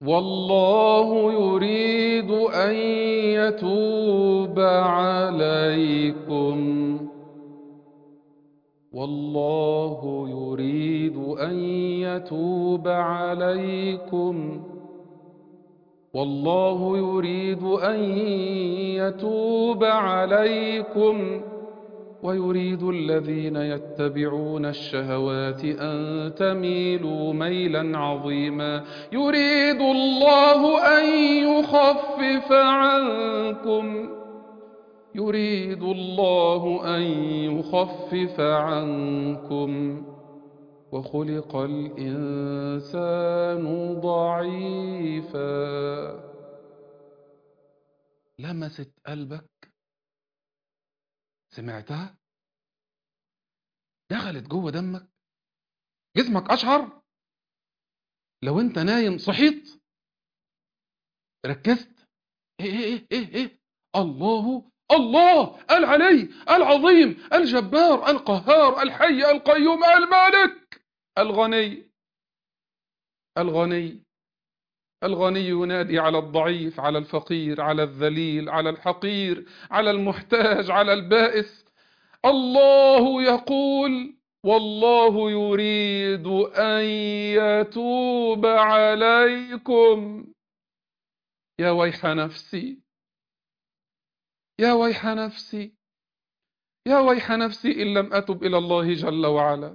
والله يريد أن يتوب عليكم. والله يريد أن يتوب عليكم. والله يريد أن يتوب عليكم ويريد الذين يتبعون الشهوات أن تميلوا ميلا عظيما. يريد الله أن يخفف عنكم. يريد الله أن يخفف عنكم وخلق الإنسان ضعيفا. لمست قلبك؟ سمعتها؟ دخلت جوه دمك؟ جسمك أشعر؟ لو انت نايم صحيت ركزت، ايه الله العلي العظيم الجبار القهار الحي القيوم المالك الغني. الغني الغني ينادي على الضعيف، على الفقير، على الذليل، على الحقير، على المحتاج، على البائس. الله يقول: والله يريد أن يتوب عليكم. يا ويح نفسي، يا ويح نفسي، يا ويح نفسي إن لم أتب إلى الله جل وعلا.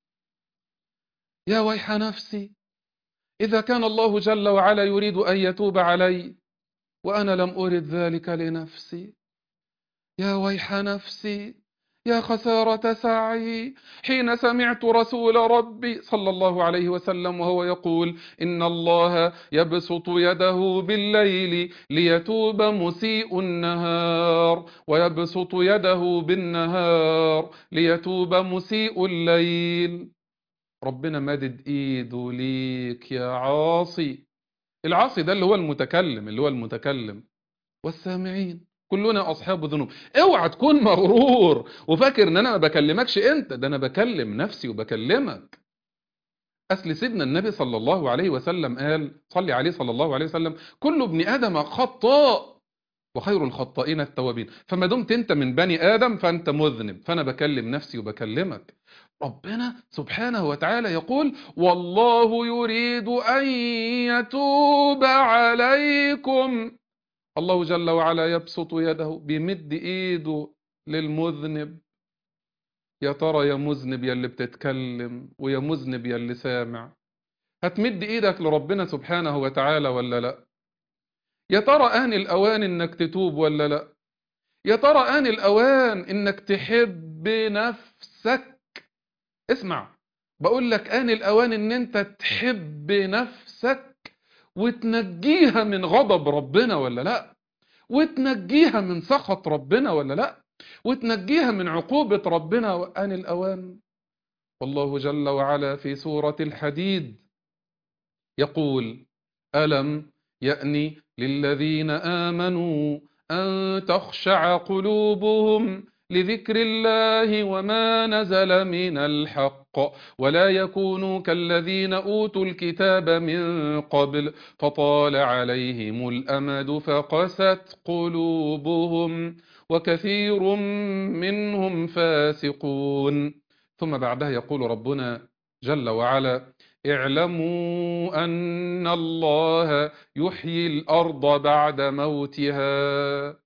يا ويح نفسي إذا كان الله جل وعلا يريد أن يتوب علي وأنا لم أرد ذلك لنفسي. يا ويح نفسي، يا خسارة سعي حين سمعت رسول ربي صلى الله عليه وسلم وهو يقول: إن الله يبسط يده بالليل ليتوب مسيء النهار، ويبسط يده بالنهار ليتوب مسيء الليل. ربنا مادد ايده ليك يا عاصي. العاصي ده اللي هو المتكلم، اللي هو المتكلم. والسامعين كلنا أصحاب ذنوب. اوعى تكون مغرور وفاكر ان انا ما بكلمكش انت، ده انا بكلم نفسي وبكلمك. اصل سيدنا النبي صلى الله عليه وسلم قال، صلي عليه صلى الله عليه وسلم: كل ابن آدم خطاء وخير الخطائين التوابين. فما دمت انت من بني آدم فانت مذنب، فانا بكلم نفسي وبكلمك. ربنا سبحانه وتعالى يقول: والله يريد أن يتوب عليكم. الله جل وعلا يبسط يده، بيمد ايده للمذنب. يا ترى يا مذنب يا اللي بتتكلم، ويا مذنب يا اللي سامع، هتمد ايدك لربنا سبحانه وتعالى ولا لا؟ يا ترى آن الأوان انك تتوب ولا لا؟ يا ترى آن الأوان انك تحب نفسك؟ اسمع، بقول لك آن الأوان ان انت تحب نفسك وتنجيها من غضب ربنا ولا لا؟ وتنجيها من سخط ربنا ولا لا؟ وتنجيها من عقوبة ربنا وآن الأوان. والله جل وعلا في سورة الحديد يقول: ألم يأن للذين آمنوا أن تخشع قلوبهم لذكر الله وما نزل من الحق ولا يكونوا كالذين أوتوا الكتاب من قبل فطال عليهم الأمد فقست قلوبهم وكثير منهم فاسقون. ثم بعدها يقول ربنا جل وعلا: اعلموا أن الله يحيي الأرض بعد موتها.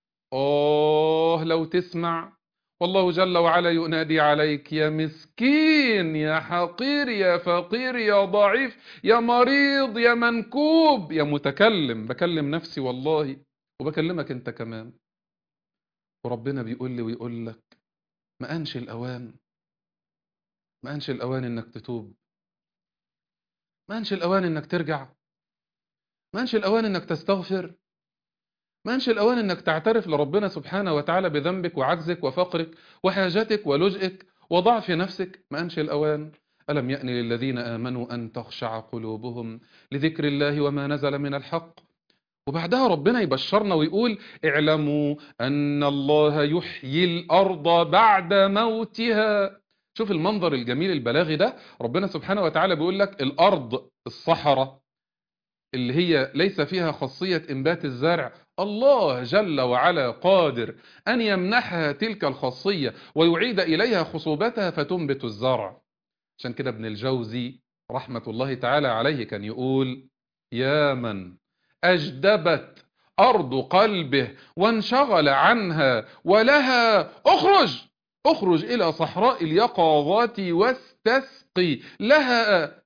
لو تسمع، والله جل وعلا ينادي عليك: يا مسكين، يا حقير، يا فقير، يا ضعيف، يا مريض، يا منكوب، يا متكلم. بكلم نفسي والله وبكلمك انت كمان. وربنا بيقول لي ويقول لك: ما أنش الأوان؟ ما أنش الأوان انك تتوب؟ ما أنش الأوان انك ترجع؟ ما أنش الأوان انك تستغفر؟ ما أنش الأوان انك تعترف لربنا سبحانه وتعالى بذنبك وعجزك وفقرك وحاجتك ولجئك وضعف نفسك؟ ما أنش الأوان؟ ألم يأن للذين آمنوا أن تخشع قلوبهم لذكر الله وما نزل من الحق. وبعدها ربنا يبشرنا ويقول: اعلموا أن الله يحيي الأرض بعد موتها. شوف المنظر الجميل البلاغي ده. ربنا سبحانه وتعالى بيقول لك: الأرض، الصحراء، اللي هي ليس فيها خاصية إنبات الزرع، الله جل وعلا قادر أن يمنحها تلك الخاصية ويعيد إليها خصوبتها فتنبت الزرع. عشان كده ابن الجوزي رحمة الله تعالى عليه كان يقول: يا من أجدبت أرض قلبه وانشغل عنها ولها، اخرج إلى صحراء اليقظات واستسقي لها.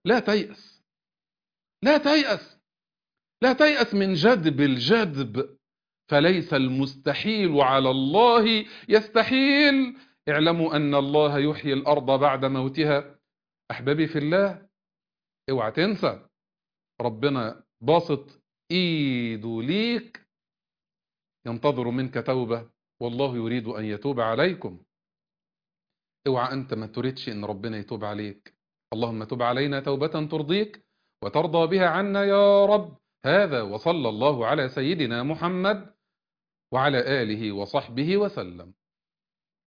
لا تيأس من جدب الجدب، فليس المستحيل على الله يستحيل. اعلموا أن الله يحيي الأرض بعد موتها. أحبابي في الله، اوعى تنسى ربنا باسط ايده ليك، ينتظر منك توبة، والله يريد أن يتوب عليكم. اوعى أنت ما تريدش أن ربنا يتوب عليك. اللهم تب علينا توبة ترضيك وترضى بها عنا يا رب. هذا وصلى الله على سيدنا محمد وعلى آله وصحبه وسلم.